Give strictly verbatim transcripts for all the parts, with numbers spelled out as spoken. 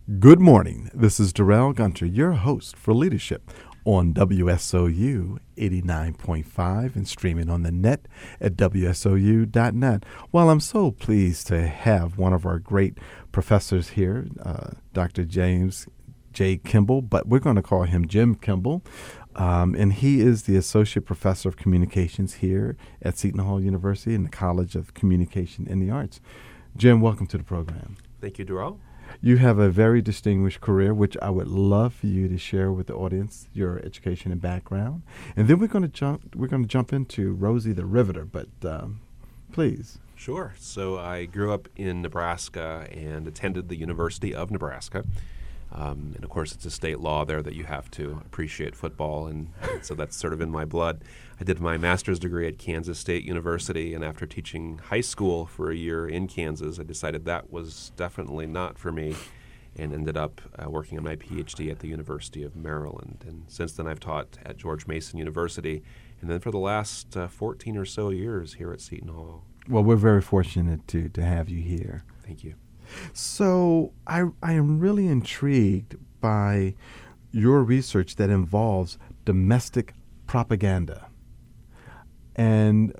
Good morning. This is Darrell Gunter, your host for Leadership on W S O U eighty-nine point five and streaming on the net at W S O U dot net. Well, I'm so pleased to have one of our great professors here, uh, Doctor James J. Kimball, but we're going to call him Jim Kimball. Um, and he is the Associate Professor of Communications here at Seton Hall University in the College of Communication and the Arts. Jim, welcome to the program. Thank you, Darrell. You have a very distinguished career, which I would love for you to share with the audience, your education and background. And then we're going to jump we're going to jump into Rosie the Riveter, but um, please. Sure. So I grew up in Nebraska and attended the University of Nebraska. Um, and, of course, it's a state law there that you have to appreciate football, and, and so that's sort of in my blood. I did my master's degree at Kansas State University, and after teaching high school for a year in Kansas, I decided that was definitely not for me and ended up uh, working on my P H D at the University of Maryland. And since then, I've taught at George Mason University, and then for the last uh, fourteen or so years here at Seton Hall. Well, we're very fortunate to, to have you here. Thank you. So I, I am really intrigued by your research that involves domestic propaganda. And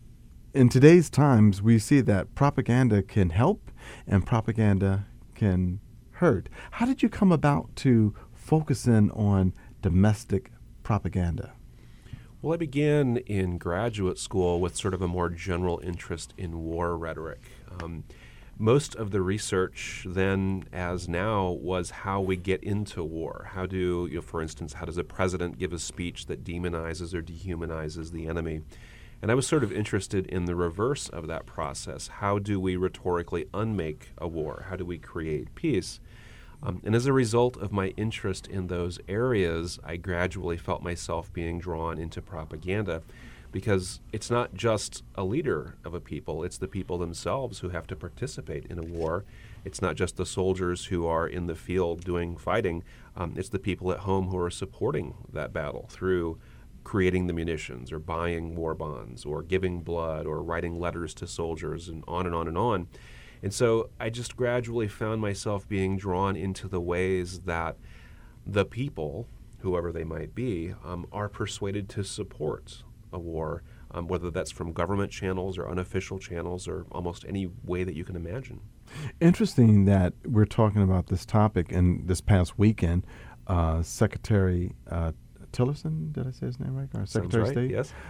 in today's times, we see that propaganda can help and propaganda can hurt. How did you come about to focus in on domestic propaganda? Well, I began in graduate school with sort of a more general interest in war rhetoric. Um, Most of the research then, as now, was how we get into war. How do, you know, for instance, how does a president give a speech that demonizes or dehumanizes the enemy? And I was sort of interested in the reverse of that process. How do we rhetorically unmake a war? How do we create peace? Um, and as a result of my interest in those areas, I gradually felt myself being drawn into propaganda. Because it's not just a leader of a people, it's the people themselves who have to participate in a war. It's not just the soldiers who are in the field doing fighting, um, it's the people at home who are supporting that battle through creating the munitions or buying war bonds or giving blood or writing letters to soldiers and on and on and on. And so I just gradually found myself being drawn into the ways that the people, whoever they might be, um, are persuaded to support a war, um, whether that's from government channels or unofficial channels or almost any way that you can imagine. Interesting that we're talking about this topic, and this past weekend, uh, Secretary uh, Tillerson, did I say his name right? Or Secretary Sounds right, of State? yes.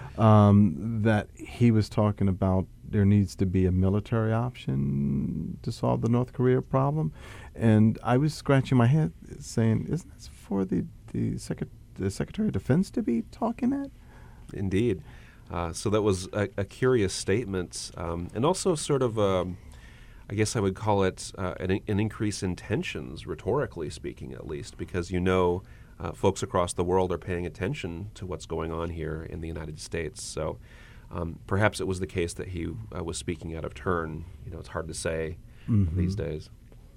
Um, that he was talking about there needs to be a military option to solve the North Korea problem. And I was scratching my head saying, isn't this for the, the, Secret- the Secretary of Defense to be talking at? Indeed. Uh, so that was a, a curious statement, um, and also sort of, um, I guess I would call it uh, an, an increase in tensions, rhetorically speaking at least, because you know uh, folks across the world are paying attention to what's going on here in the United States. So um, perhaps it was the case that he uh, was speaking out of turn. You know, it's hard to say mm-hmm. these days.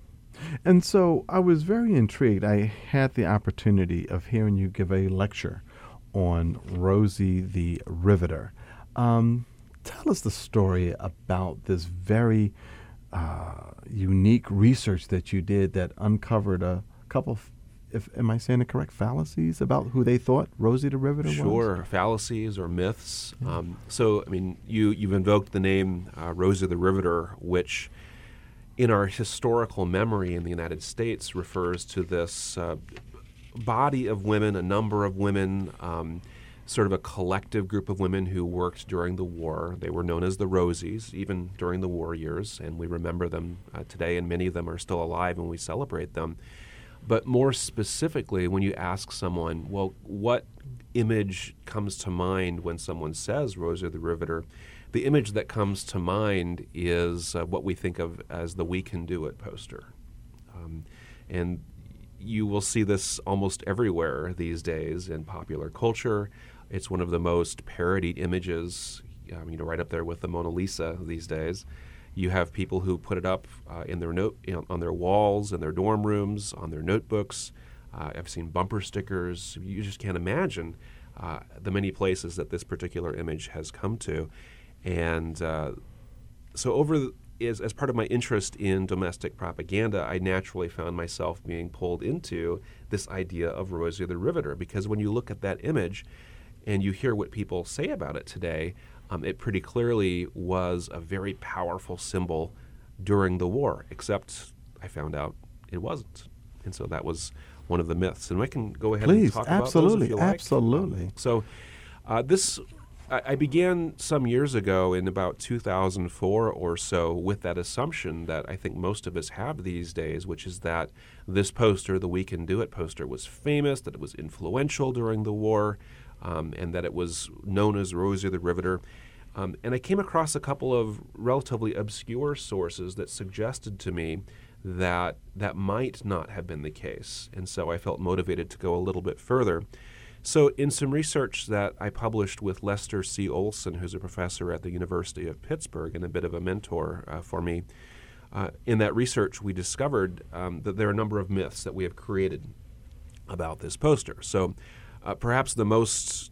And so I was very intrigued. I had the opportunity of hearing you give a lecture on Rosie the Riveter. Um, tell us the story about this very uh, unique research that you did that uncovered a couple of, if am I saying the correct, fallacies about who they thought Rosie the Riveter was? Sure, fallacies or myths. Yeah. Um, so, I mean, you, you've invoked the name uh, Rosie the Riveter, which in our historical memory in the United States refers to this uh, body of women, a number of women, um, sort of a collective group of women who worked during the war. They were known as the Rosies, even during the war years, and we remember them uh, today, and many of them are still alive and we celebrate them. But more specifically, when you ask someone, well, what image comes to mind when someone says Rosie the Riveter, the image that comes to mind is uh, what we think of as the We Can Do It poster. Um, and you will see this almost everywhere these days in popular culture. It's one of the most parodied images, um, you know, right up there with the Mona Lisa these days. You have people who put it up uh, in their note, you know, on their walls, in their dorm rooms, on their notebooks. Uh, I've seen bumper stickers. You just can't imagine uh, the many places that this particular image has come to. And uh, so over the, is, as part of my interest in domestic propaganda, I naturally found myself being pulled into this idea of Rosie the Riveter, because when you look at that image and you hear what people say about it today, um, it pretty clearly was a very powerful symbol during the war, except I found out it wasn't. And so that was one of the myths. And I can go ahead Please, and talk absolutely, about those if you like. absolutely. Um, so uh, this, I, I began some years ago in about two thousand four or so with that assumption that I think most of us have these days, which is that this poster, the We Can Do It poster, was famous, that it was influential during the war, um, and that it was known as Rosie the Riveter. Um, and I came across a couple of relatively obscure sources that suggested to me that that might not have been the case. And so I felt motivated to go a little bit further. So in some research that I published with Lester C. Olson, who's a professor at the University of Pittsburgh and a bit of a mentor uh, for me, uh, in that research we discovered um, that there are a number of myths that we have created about this poster. So uh, perhaps the most,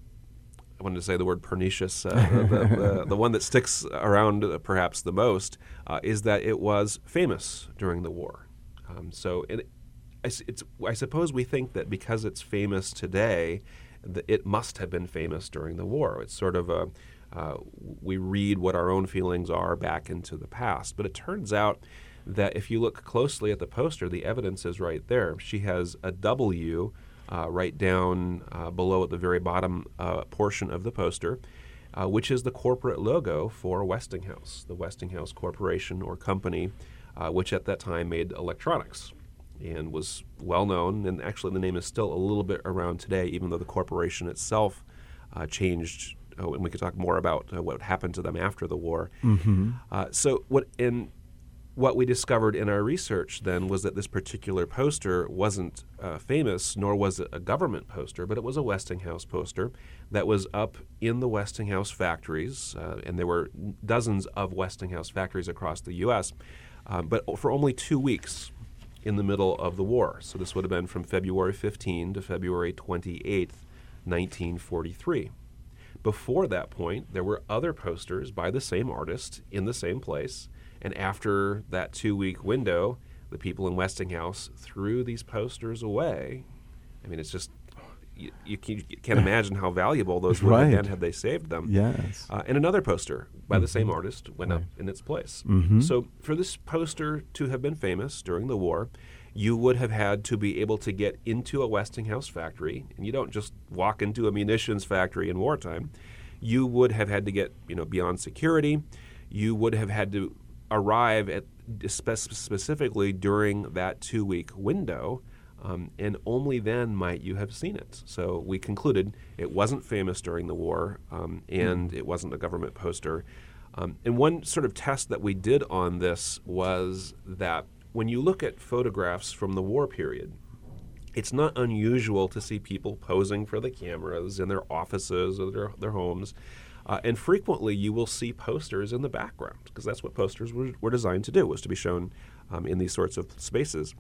I wanted to say the word pernicious, uh, the, the, the one that sticks around uh, perhaps the most uh, is that it was famous during the war. Um, so it, it's, I suppose we think that because it's famous today, that it must have been famous during the war. It's sort of a, uh, we read what our own feelings are back into the past. But it turns out that if you look closely at the poster, the evidence is right there. She has a W Uh, right down uh, below at the very bottom uh, portion of the poster, uh, which is the corporate logo for Westinghouse, the Westinghouse Corporation or company, uh, which at that time made electronics and was well known. And actually the name is still a little bit around today, even though the corporation itself uh, changed. Oh, and we could talk more about uh, what happened to them after the war. Mm-hmm. Uh, so what in What we discovered in our research then was that this particular poster wasn't uh, famous, nor was it a government poster, but it was a Westinghouse poster that was up in the Westinghouse factories, uh, and there were dozens of Westinghouse factories across the U S, uh, but for only two weeks in the middle of the war. So this would have been from February fifteenth to February twenty-eighth, nineteen forty-three. Before that point, there were other posters by the same artist in the same place. And after that two-week window, the people in Westinghouse threw these posters away. I mean, it's just, you, you, can, you can't imagine how valuable those would have Right. been had they saved them. Yes. Uh, and another poster by Mhm. the same artist went up Right. in its place. Mhm. So for this poster to have been famous during the war, you would have had to be able to get into a Westinghouse factory, and you don't just walk into a munitions factory in wartime. You would have had to get, you know, beyond security. You would have had to arrive at spe- specifically during that two-week window, um, and only then might you have seen it. So we concluded it wasn't famous during the war, um, and mm. it wasn't a government poster. Um, and one sort of test that we did on this was that when you look at photographs from the war period, it's not unusual to see people posing for the cameras in their offices or their, their homes. Uh, and frequently you will see posters in the background, because that's what posters were, were designed to do, was to be shown um, in these sorts of spaces.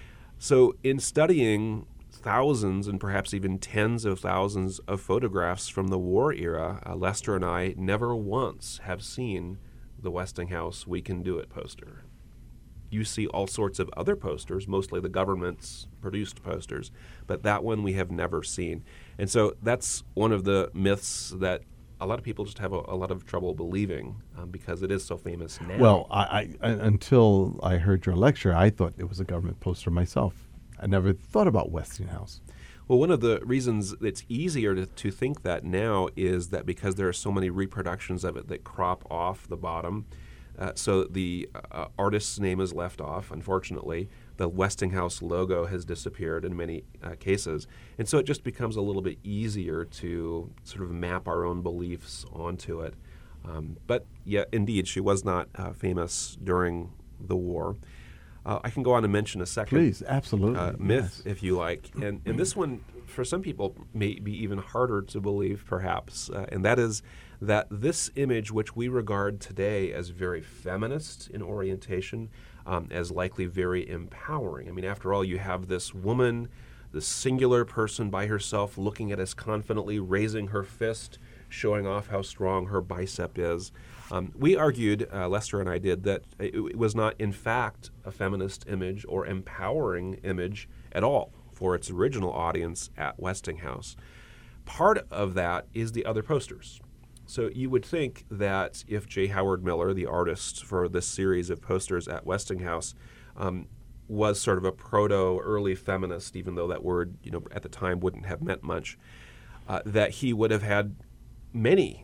So in studying thousands and perhaps even tens of thousands of photographs from the war era, uh, Lester and I never once have seen the Westinghouse We Can Do It poster. You see all sorts of other posters, mostly the government's produced posters, but that one we have never seen. And so that's one of the myths that a lot of people just have a, a lot of trouble believing um, because it is so famous now. Well, I, I, I, until I heard your lecture, I thought it was a government poster myself. I never thought about Westinghouse. Well, one of the reasons it's easier to, to think that now is that because there are so many reproductions of it that crop off the bottom, uh, so the uh, artist's name is left off, unfortunately. The Westinghouse logo has disappeared in many uh, cases. And so it just becomes a little bit easier to sort of map our own beliefs onto it. Um, but yeah, indeed, she was not uh, famous during the war. Uh, I can go on and mention a second Please, absolutely. Uh, myth, yes. if you like. And, and this one, for some people, may be even harder to believe, perhaps. Uh, and that is that this image, which we regard today as very feminist in orientation, um, as likely very empowering. I mean, after all, you have this woman, this singular person by herself, looking at us confidently, raising her fist, showing off how strong her bicep is. Um, we argued, uh, Lester and I did, that it, it was not in fact a feminist image or empowering image at all for its original audience at Westinghouse. Part of that is the other posters. So you would think that if J. Howard Miller, the artist for this series of posters at Westinghouse, um, was sort of a proto-early feminist, even though that word, you know, at the time wouldn't have meant much, uh, that he would have had many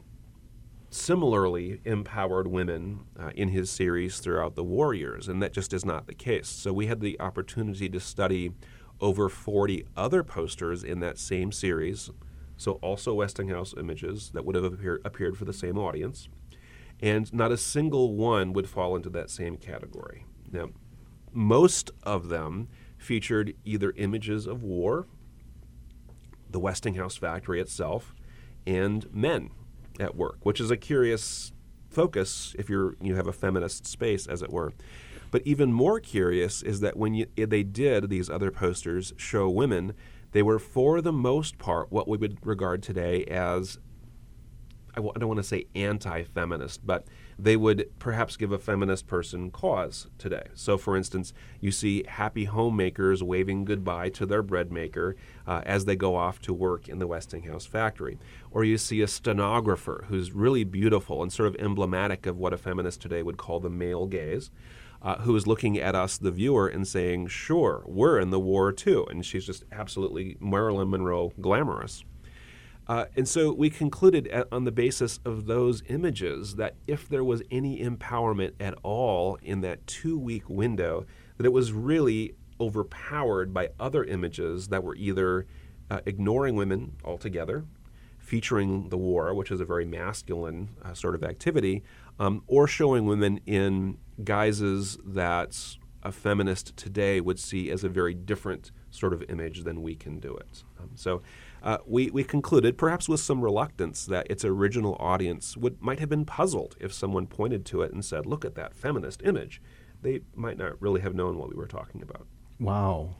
similarly empowered women uh, in his series throughout the war years, and that just is not the case. So we had the opportunity to study over forty other posters in that same series, so also Westinghouse images that would have appear, appeared for the same audience, and not a single one would fall into that same category. Now, most of them featured either images of war, the Westinghouse factory itself, and men at work, which is a curious focus if you're you have a feminist space, as it were. But even more curious is that when you, they did these other posters show women, they were for the most part what we would regard today as, I w- I don't want to say anti-feminist, but they would perhaps give a feminist person cause today. So, for instance, you see happy homemakers waving goodbye to their bread maker uh, as they go off to work in the Westinghouse factory. Or you see a stenographer who's really beautiful and sort of emblematic of what a feminist today would call the male gaze, uh, who is looking at us, the viewer, and saying, sure, we're in the war too. And she's just absolutely Marilyn Monroe glamorous. Uh, and so we concluded at, on the basis of those images that if there was any empowerment at all in that two-week window, that it was really overpowered by other images that were either uh, ignoring women altogether, featuring the war, which is a very masculine uh, sort of activity, um, or showing women in guises that a feminist today would see as a very different sort of image than we can do it. Um, so uh, we, we concluded, perhaps with some reluctance, that its original audience would might have been puzzled if someone pointed to it and said, look at that feminist image. They might not really have known what we were talking about. Wow.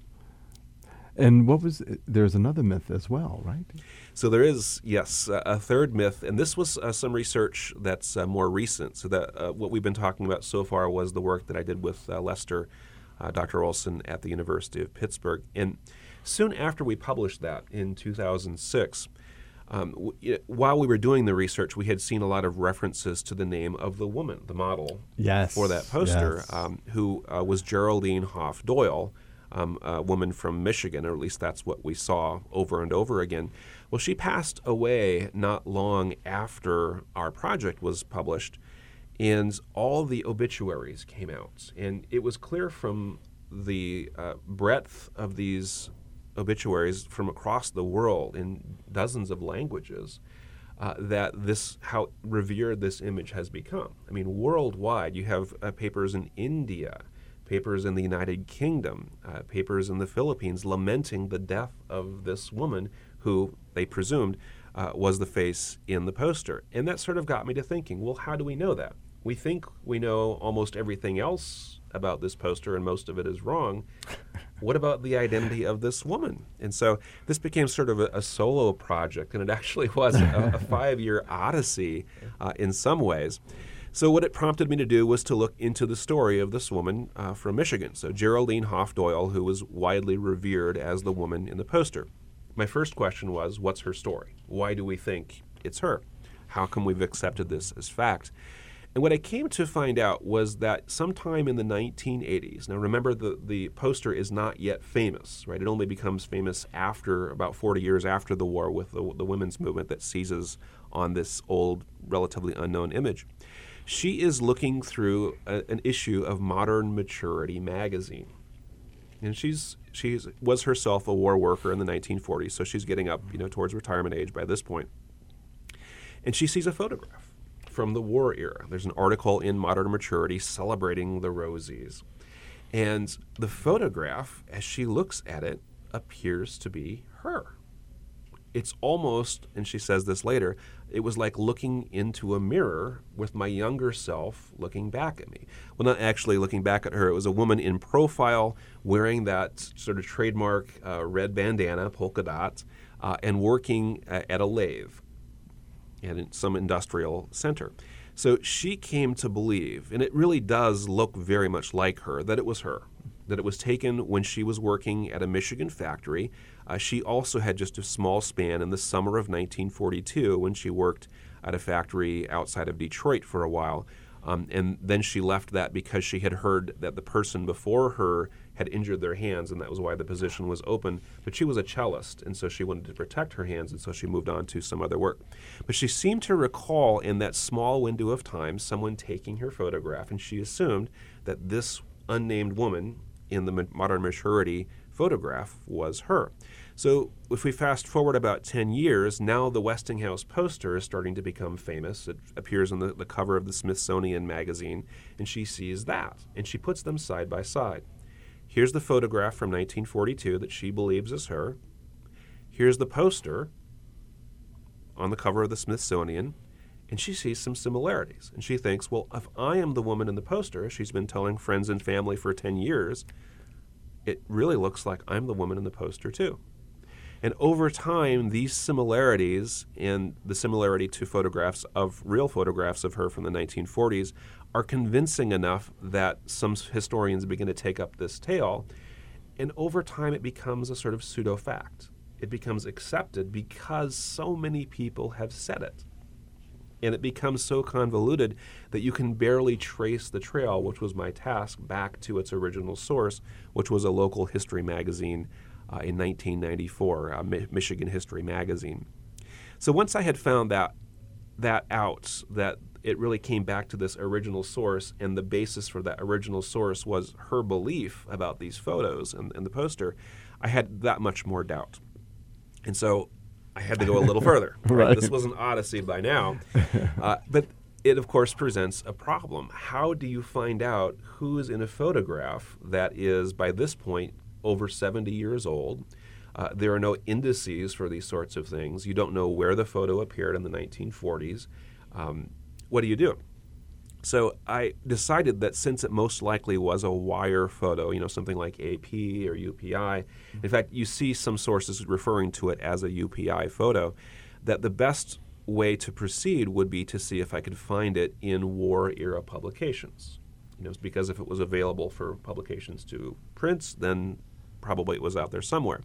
And what was, there's another myth as well, right? So there is, yes, uh, a third myth, and this was uh, some research that's uh, more recent. So that uh, what we've been talking about so far was the work that I did with uh, Lester, uh, Doctor Olson at the University of Pittsburgh. And soon after we published that in two thousand six, um, w- while we were doing the research, we had seen a lot of references to the name of the woman, the model yes, for that poster, yes. um, who uh, was Geraldine Hoff Doyle, Um, a woman from Michigan, or at least that's what we saw over and over again. Well, she passed away not long after our project was published, and all the obituaries came out. And it was clear from the uh, breadth of these obituaries from across the world in dozens of languages uh, that this, how revered this image has become. I mean, worldwide, you have uh, papers in India, papers in the United Kingdom, uh, papers in the Philippines lamenting the death of this woman who they presumed uh, was the face in the poster. And that sort of got me to thinking, well, how do we know that? We think we know almost everything else about this poster, and most of it is wrong. What about the identity of this woman? And so this became sort of a, a solo project, and it actually was a, a five-year odyssey uh, in some ways. So what it prompted me to do was to look into the story of this woman uh, from Michigan, so Geraldine Hoff Doyle, who was widely revered as the woman in the poster. My first question was, what's her story? Why do we think it's her? How come we've accepted this as fact? And what I came to find out was that sometime in the nineteen eighties, now remember the, the poster is not yet famous, right? It only becomes famous after, about forty years after the war, with the, the women's movement that seizes on this old, relatively unknown image. She is looking through a, an issue of Modern Maturity magazine. And she's she's was herself a war worker in the nineteen forties, so she's getting up, you know, towards retirement age by this point. And she sees a photograph from the war era. There's an article in Modern Maturity celebrating the Rosies. And the photograph, as she looks at it, appears to be her. It's almost, and she says this later, it was like looking into a mirror with my younger self looking back at me. Well, not actually looking back at her. It was a woman in profile wearing that sort of trademark uh, red bandana, polka dot, uh, and working uh, at a lathe. and in some industrial center. So she came to believe, and it really does look very much like her, that it was her, that it was taken when she was working at a Michigan factory. Uh, she also had just a small span in the summer of nineteen forty-two when she worked at a factory outside of Detroit for a while. Um, and then she left that because she had heard that the person before her had injured their hands, and that was why the position was open. But she was a cellist, and so she wanted to protect her hands, and so she moved on to some other work. But she seemed to recall in that small window of time someone taking her photograph, and she assumed that this unnamed woman in the Modern Maturity photograph was her. So if we fast forward about ten years, now the Westinghouse poster is starting to become famous. It appears on the, the cover of the Smithsonian magazine, and she sees that, and she puts them side by side. Here's the photograph from nineteen forty-two that she believes is her. Here's the poster on the cover of the Smithsonian, and she sees some similarities. And she thinks, well, if I am the woman in the poster, she's been telling friends and family for ten years, it really looks like I'm the woman in the poster too. And over time, these similarities and the similarity to photographs of real photographs of her from the nineteen forties are convincing enough that some historians begin to take up this tale. And over time, it becomes a sort of pseudo-fact. It becomes accepted because so many people have said it. And it becomes so convoluted that you can barely trace the trail, which was my task, back to its original source, which was a local history magazine uh, in nineteen ninety-four, uh, Mi- Michigan History Magazine. So once I had found that that out, that it really came back to this original source, and the basis for that original source was her belief about these photos and, and the poster, I had that much more doubt. And so I had to go a little further. Right? Right. This was an odyssey by now. Uh, but it, of course, presents a problem. How do you find out who is in a photograph that is, by this point, over seventy years old? Uh, there are no indices for these sorts of things. You don't know where the photo appeared in the nineteen forties. Um, what do you do? So I decided that since it most likely was a wire photo, you know, something like A P or U P I, in fact, you see some sources referring to it as a U P I photo, that the best way to proceed would be to see if I could find it in war-era publications. You know, because if it was available for publications to print, then probably it was out there somewhere.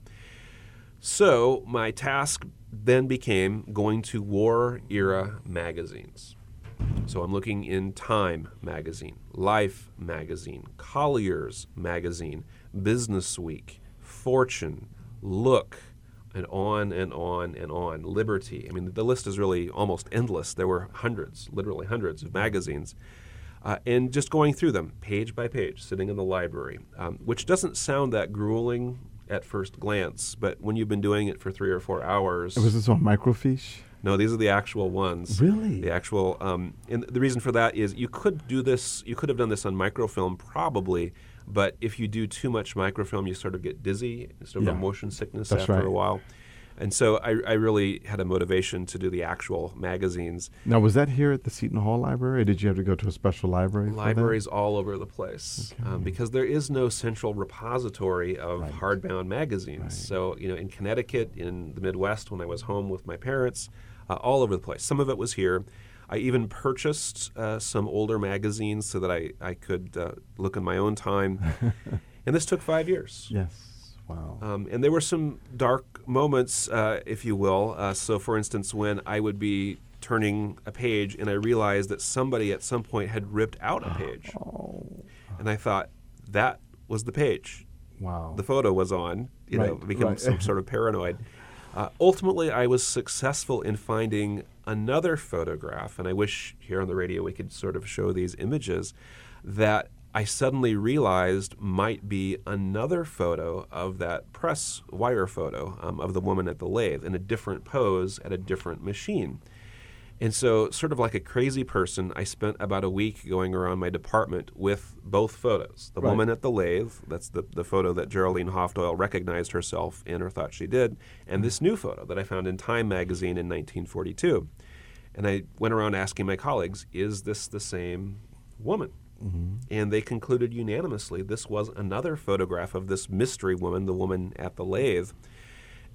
So my task then became going to war-era magazines. So I'm looking in Time magazine, Life magazine, Collier's magazine, Business Week, Fortune, Look, and on and on and on, Liberty. I mean, the list is really almost endless. There were hundreds, literally hundreds of magazines. Uh, and just going through them page by page, sitting in the library, um, which doesn't sound that grueling at first glance, but when you've been doing it for three or four hours... Was this on microfiche? No, these are the actual ones. Really? The actual, um, and the reason for that is you could do this, you could have done this on microfilm probably, but if you do too much microfilm, you sort of get dizzy, sort of Yeah. a motion sickness That's after right. a while. And so I, I really had a motivation to do the actual magazines. Now, was that here at the Seton Hall Library, or did you have to go to a special library? for that? Libraries all over the place, Okay. um, because there is no central repository of Right. hardbound magazines. Right. So, you know, in Connecticut, in the Midwest, when I was home with my parents, uh, all over the place. Some of it was here. I even purchased uh, some older magazines so that I, I could uh, look in my own time. And this took five years. Yes. Wow. Um, and there were some dark moments, uh, if you will. Uh, so, for instance, when I would be turning a page and I realized that somebody at some point had ripped out a page. Oh. And I thought, that was the page. Wow. The photo was on. You know, Right, I became right. some sort of paranoid. Uh, ultimately, I was successful in finding another photograph, and I wish here on the radio we could sort of show these images, that I suddenly realized might be another photo of that press wire photo um, of the woman at the lathe in a different pose at a different machine. And so, sort of like a crazy person, I spent about a week going around my department with both photos. The Right. woman at the lathe, that's the, the photo that Geraldine Hofdoyle recognized herself in or thought she did, and this new photo that I found in Time magazine in nineteen forty-two. And I went around asking my colleagues, is this the same woman? Mm-hmm. And they concluded unanimously this was another photograph of this mystery woman, the woman at the lathe.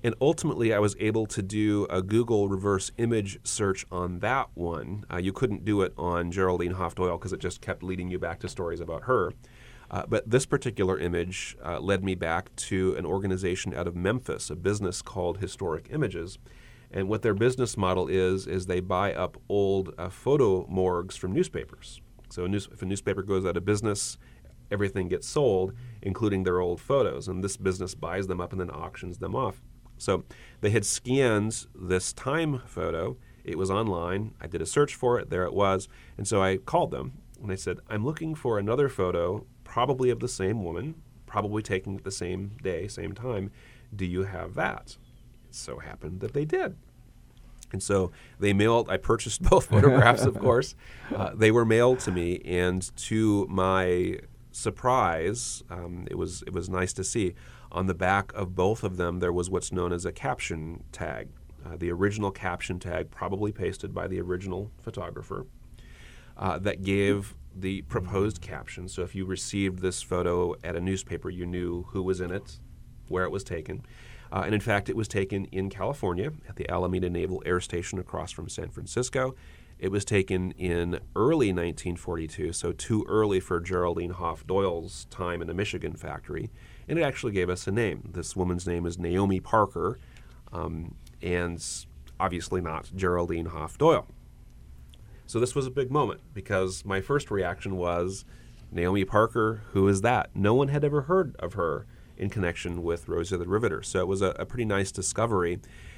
And ultimately, I was able to do a Google reverse image search on that one. Uh, you couldn't do it on Geraldine Hoff Doyle because it just kept leading you back to stories about her. Uh, but this particular image uh, led me back to an organization out of Memphis, a business called Historic Images. And what their business model is, is they buy up old uh, photo morgues from newspapers. So a news, if a newspaper goes out of business, everything gets sold, including their old photos. And this business buys them up and then auctions them off. So they had scanned this time photo. It was online. I did a search for it. There it was. And so I called them and I said, I'm looking for another photo, probably of the same woman, probably taken at the same day, same time. Do you have that? It so happened that they did. And so they mailed, I purchased both photographs, of course. Uh, they were mailed to me, and to my surprise, um, it was it was nice to see. On the back of both of them, there was what's known as a caption tag. Uh, the original caption tag, probably pasted by the original photographer, uh, that gave the proposed caption. So if you received this photo at a newspaper, you knew who was in it, where it was taken. Uh, and in fact, it was taken in California at the Alameda Naval Air Station across from San Francisco. It was taken in early nineteen forty-two, so too early for Geraldine Hoff Doyle's time in a Michigan factory. And it actually gave us a name. This woman's name is Naomi Parker, um, and obviously not Geraldine Hoff Doyle. So this was a big moment because my first reaction was, Naomi Parker, who is that? No one had ever heard of her in connection with Rosie the Riveter. So it was a, a pretty nice discovery.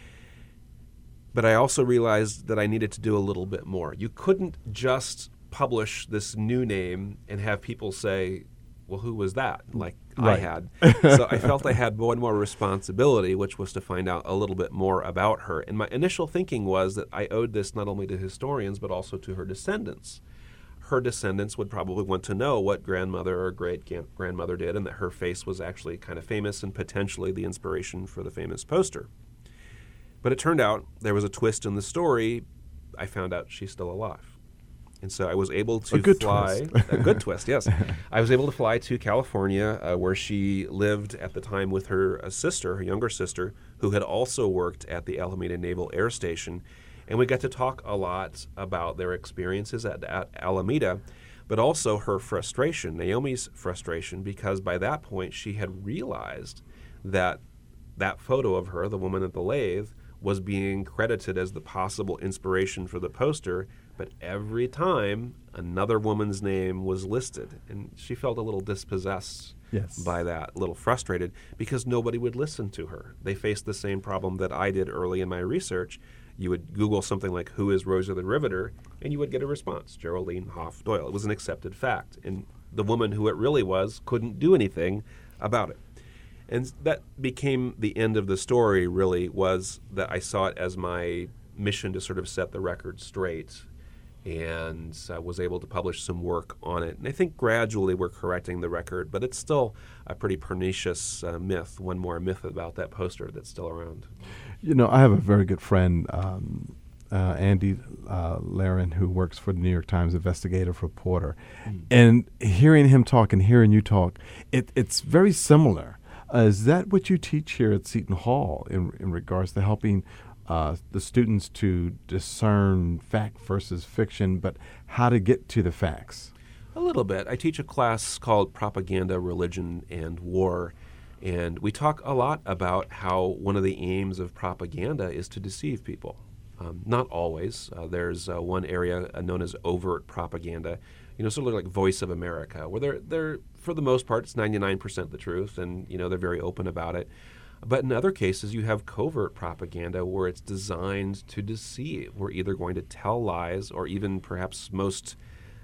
But I also realized that I needed to do a little bit more. You couldn't just publish this new name and have people say, well, who was that? Like right. I had. So I felt I had one more responsibility, which was to find out a little bit more about her. And my initial thinking was that I owed this not only to historians, but also to her descendants. Her descendants would probably want to know what grandmother or great-grandmother did, and that her face was actually kind of famous and potentially the inspiration for the famous poster. But it turned out there was a twist in the story. I found out she's still alive. And so I was able to a good fly. Twist. A good twist, yes. I was able to fly to California, uh, where she lived at the time with her uh, sister, her younger sister, who had also worked at the Alameda Naval Air Station. And we got to talk a lot about their experiences at, at Alameda, but also her frustration, Naomi's frustration, because by that point she had realized that that photo of her, the woman at the lathe, was being credited as the possible inspiration for the poster, but every time another woman's name was listed. And she felt a little dispossessed yes. by that, a little frustrated, because nobody would listen to her. They faced the same problem that I did early in my research. You would Google something like, who is Rosie the Riveter, and you would get a response, Geraldine Hoff Doyle. It was an accepted fact. And the woman who it really was couldn't do anything about it. And that became the end of the story, really, was that I saw it as my mission to sort of set the record straight, and I was able to publish some work on it. And I think gradually we're correcting the record, but it's still a pretty pernicious uh, myth, one more myth about that poster that's still around. You know, I have a very good friend, um, uh, Andy uh, Laren, who works for the New York Times investigative reporter. Mm. And hearing him talk and hearing you talk, it, it's very similar. Uh, is that what you teach here at Seton Hall in, in regards to helping uh, the students to discern fact versus fiction, but how to get to the facts? A little bit. I teach a class called Propaganda, Religion, and War, and we talk a lot about how one of the aims of propaganda is to deceive people. Um, not always. Uh, there's uh, one area uh, known as overt propaganda, you know, sort of like Voice of America, where they're, they're for the most part, it's ninety-nine percent the truth, and, you know, they're very open about it. But in other cases, you have covert propaganda where it's designed to deceive. We're either going to tell lies or even perhaps most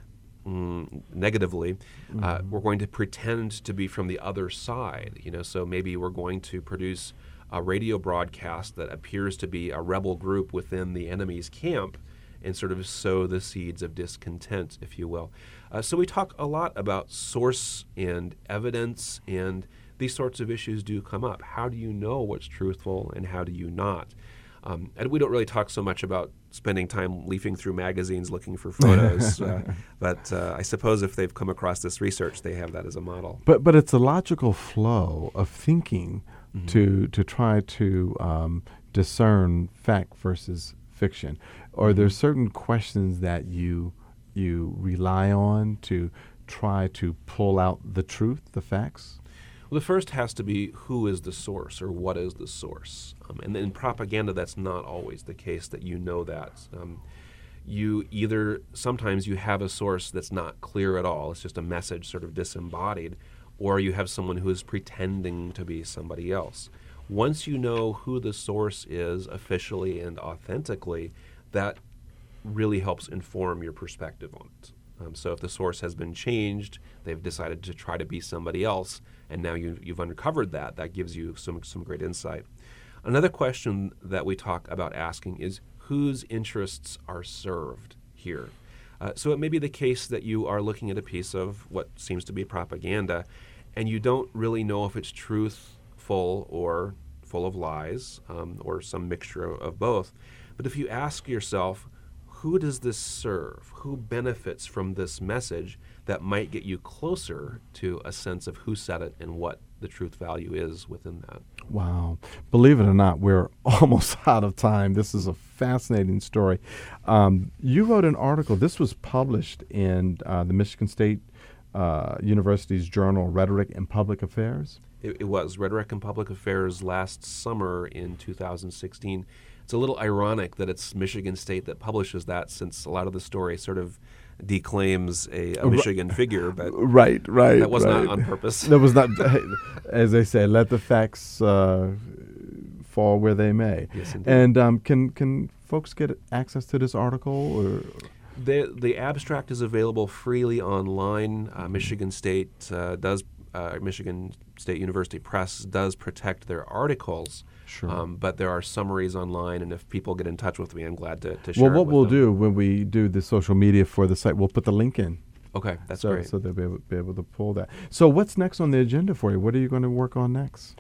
mm, negatively, mm-hmm. uh, we're going to pretend to be from the other side. You know, so maybe we're going to produce a radio broadcast that appears to be a rebel group within the enemy's camp and sort of sow the seeds of discontent, if you will. Uh, so we talk a lot about source and evidence, and these sorts of issues do come up. How do you know what's truthful and how do you not? Um, and we don't really talk so much about spending time leafing through magazines looking for photos, uh, but uh, I suppose if they've come across this research, they have that as a model. But but it's a logical flow of thinking Mm-hmm. to to try to um, discern fact versus fiction. Or Mm-hmm. there's certain questions that you you rely on to try to pull out the truth, the facts. Well, the first has to be who is the source or what is the source. Um, and in propaganda, that's not always the case that you know that. Um, you either, sometimes you have a source that's not clear at all, it's just a message sort of disembodied, or you have someone who is pretending to be somebody else. Once you know who the source is officially and authentically, that really helps inform your perspective on it. Um, so if the source has been changed, they've decided to try to be somebody else, and now you, you've uncovered that, that gives you some, some great insight. Another question that we talk about asking is whose interests are served here? Uh, so it may be the case that you are looking at a piece of what seems to be propaganda, and you don't really know if it's truthful or full of lies, um, or some mixture of, of both. But if you ask yourself, who does this serve? Who benefits from this message? That might get you closer to a sense of who said it and what the truth value is within that. Wow. Believe it or not, we're almost out of time. This is a fascinating story. Um, you wrote an article. This was published in uh, the Michigan State uh, University's journal, Rhetoric and Public Affairs. It, it was Rhetoric and Public Affairs last summer in two thousand sixteen. It's a little ironic that it's Michigan State that publishes that, since a lot of the story sort of declaims a, a Michigan figure, but right, right, that was right. not on purpose. That was not, as they say, let the facts uh, fall where they may. Yes, indeed. And um, can can folks get access to this article? Or the the abstract is available freely online. Uh, Michigan State uh, does. Uh, Michigan State University Press does protect their articles, sure. um, but there are summaries online, and if people get in touch with me, I'm glad to, to share Well, it what with we'll them. do when we do the social media for the site, we'll put the link in. Okay, that's so, great. So they'll be able, be able to pull that. So what's next on the agenda for you? What are you going to work on next?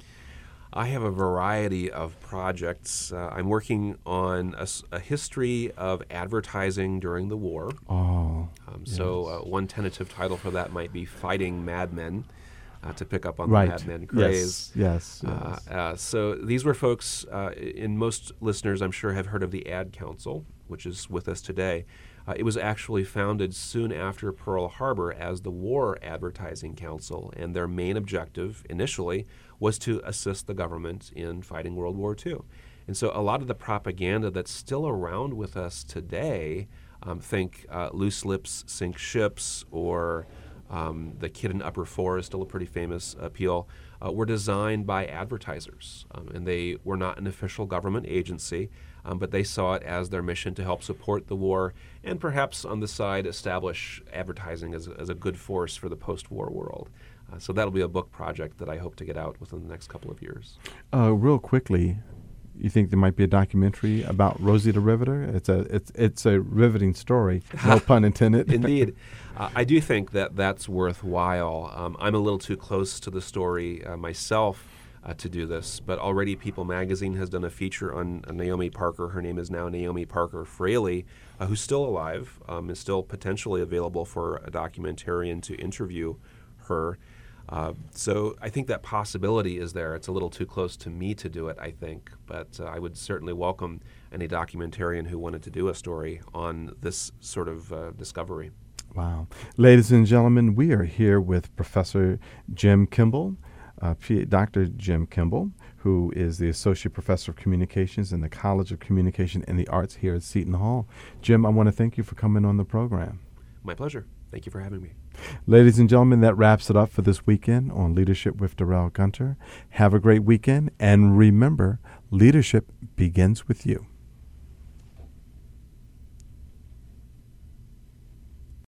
I have a variety of projects. Uh, I'm working on a, s- a history of advertising during the war. Oh, Um, yes. So uh, one tentative title for that might be Fighting Mad Men, uh, to pick up on right. the Mad Men craze. Yes, yes, Uh, yes. uh, so these were folks, uh, and most listeners I'm sure have heard of the Ad Council, which is with us today. Uh, it was actually founded soon after Pearl Harbor as the War Advertising Council, and their main objective initially was to assist the government in fighting World War Two. And so a lot of the propaganda that's still around with us today, um, think uh, loose lips sink ships, or um, the Kid in Upper Four is still a pretty famous appeal, uh, were designed by advertisers. Um, and they were not an official government agency, um, but they saw it as their mission to help support the war and perhaps on the side establish advertising as, as a good force for the post-war world. Uh, so that'll be a book project that I hope to get out within the next couple of years. Uh, real quickly, you think there might be a documentary about Rosie the Riveter? It's a it's it's a riveting story, no pun intended. Indeed. Uh, I do think that that's worthwhile. Um, I'm a little too close to the story uh, myself uh, to do this, but already People Magazine has done a feature on uh, Naomi Parker. Her name is now Naomi Parker Fraley, uh, who's still alive, um, is still potentially available for a documentarian to interview her. Uh, so I think that possibility is there. It's a little too close to me to do it, I think, but uh, I would certainly welcome any documentarian who wanted to do a story on this sort of uh, discovery. Wow. Ladies and gentlemen, we are here with Professor Jim Kimball, uh, P- Doctor Jim Kimball, who is the Associate Professor of Communications in the College of Communication and the Arts here at Seton Hall. Jim, I want to thank you for coming on the program. My pleasure. Thank you for having me. Ladies and gentlemen, that wraps it up for this weekend on Leadership with Darrell Gunter. Have a great weekend, and remember, leadership begins with you.